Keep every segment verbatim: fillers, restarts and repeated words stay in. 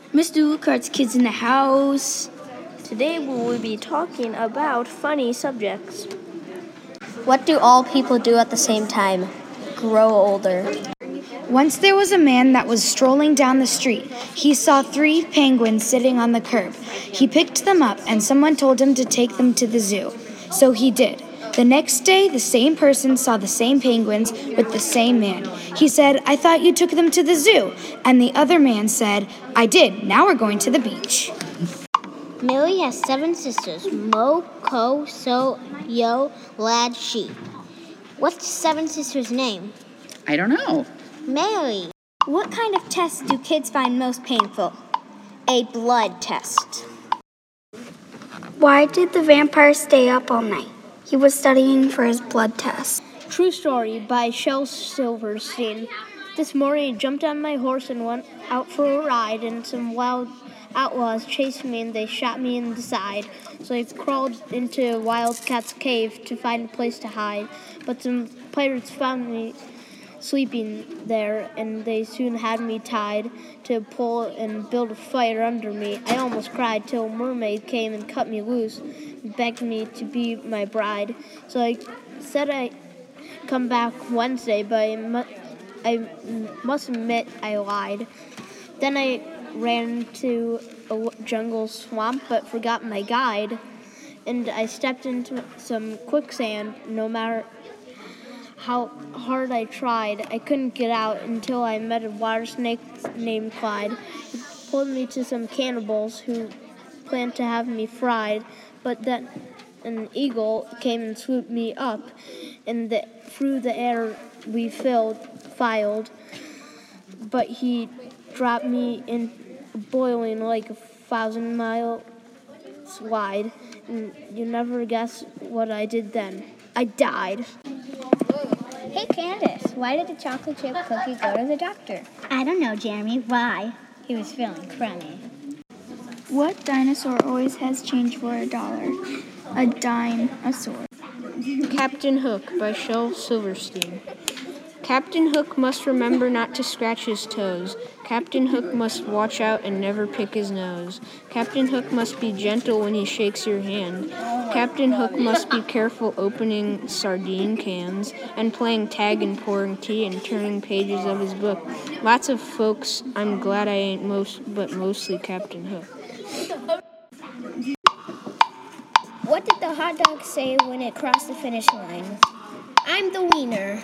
Mister Lucart's kids in the house. Today we will be talking about funny subjects. What do all people do at the same time? Grow older. Once there was a man that was strolling down the street. He saw three penguins sitting on the curb. He picked them up and someone told him to take them to the zoo. So he did. The next day, the same person saw the same penguins with the same man. He said, "I thought you took them to the zoo." And the other man said, "I did. Now we're going to the beach." Millie has seven sisters. Mo, Ko, So, Yo, Lad, She. What's the seven sisters' name? I don't know. Mary. What kind of tests do kids find most painful? A blood test. Why did the vampire stay up all night? He was studying for his blood test. True story by Shel Silverstein. This morning I jumped on my horse and went out for a ride, and some wild outlaws chased me and they shot me in the side. So I crawled into Wildcat's cave to find a place to hide. But some pirates found me sleeping there, and they soon had me tied to a pole and built a fire under me. I almost cried till a mermaid came and cut me loose and begged me to be my bride. So I said I'd come back Wednesday, but I, mu- I must admit I lied. Then I ran to a jungle swamp but forgot my guide, and I stepped into some quicksand. No matter how hard I tried, I couldn't get out until I met a water snake named Clyde. He pulled me to some cannibals who planned to have me fried, but then an eagle came and swooped me up, and the, through the air we filled, filed, but he dropped me in boiling like a thousand miles wide, and you never guess what I did then. I died. Hey Candace, why did the chocolate chip cookie go to the doctor? I don't know, Jeremy. Why? He was feeling crummy. What dinosaur always has change for a dollar? A dinosaur. Captain Hook by Shel Silverstein. Captain Hook must remember not to scratch his toes. Captain Hook must watch out and never pick his nose. Captain Hook must be gentle when he shakes your hand. Captain Hook must be careful opening sardine cans and playing tag and pouring tea and turning pages of his book. Lots of folks, I'm glad I ain't most, but mostly Captain Hook. What did the hot dog say when it crossed the finish line? I'm the wiener.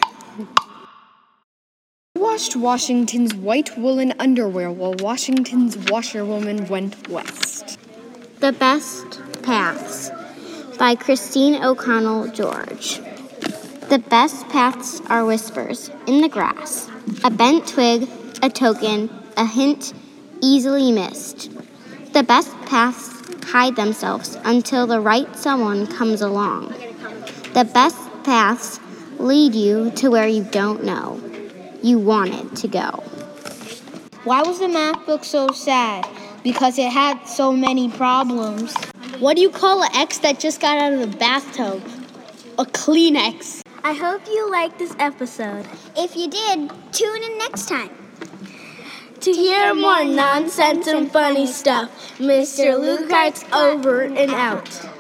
Washed Washington's white woolen underwear while Washington's washerwoman went west. The Best Paths by Christine O'Connell George. The best paths are whispers in the grass, a bent twig, a token, a hint easily missed. The best paths hide themselves until the right someone comes along. The best paths lead you to where you don't know you wanted to go. Why was the math book so sad? Because it had so many problems. What do you call an ex that just got out of the bathtub? A Kleenex. I hope you liked this episode. If you did, tune in next time. To hear more nonsense and funny stuff, Mister Lucart's over and out.